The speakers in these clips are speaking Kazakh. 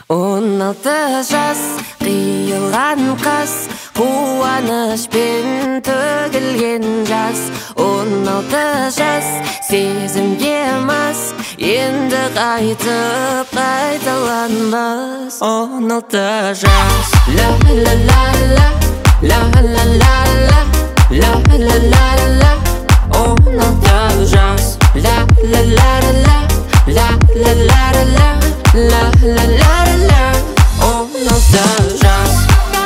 16 жас қиылған қас, қуанышпен төгілген жас. 16 жас сезімге мас, енді қайтып қайталанбас. 16 жас ла ла ла ла ла ла ла ла ла ла ла ла. 16 жас ла ла ла ла ла ла ла ла ла ла ла ла. 16 жас.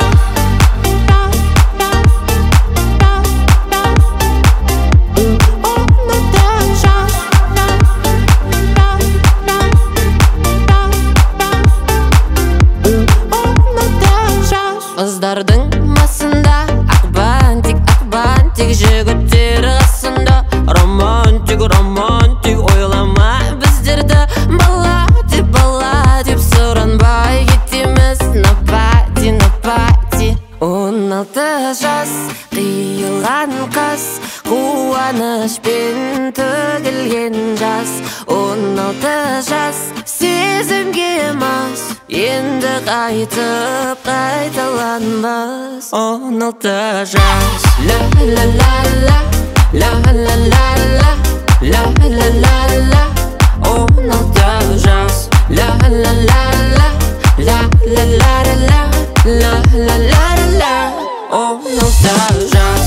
Қыздардың масында ақ бантик, жігіттер қасында романтик, ойлама біздерді бала деп сұранбай кетеміз на пати. 16 жас қиылған қас, қуанышпен төгілген жас. 16 жас сезімге мас, енді қайтып қайталанбас. 16 жас ла ла ла ла ла ла ла ла ла ла ла ла. 16 жас ла ла ла ла ла ла ла ла ла ла ла ла. 16 жас.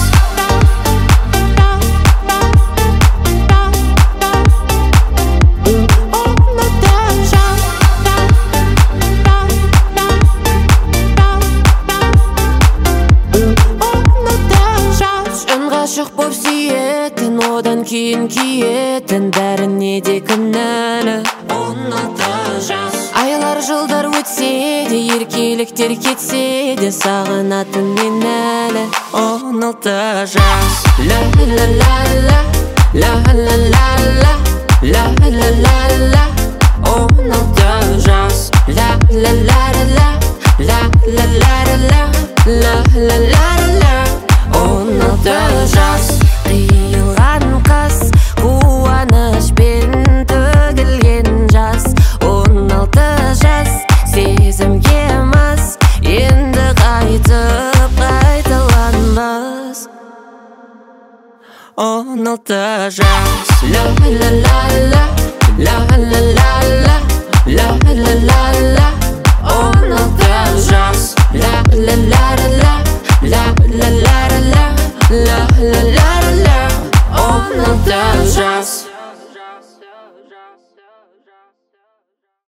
Ғашық боп сүйетін, одан кейін киетін, бәріне де кінәлі. 16 жас. Айлар жылдар өтсе де, еркеліктер кетсе де, сағынатын мен әлі. 16 жас ла ла ла ла ла ла ла ла ла ла ла ла. 16 жас ла ла ла ла ла ла ла ла ла ла ла ла. 16 жас қиылған қас, қуанышпен төгілген жас. 16 жас сезімге мас, енді қайтып қайталанбас. 16 жас ла ла ла ла ла ла ла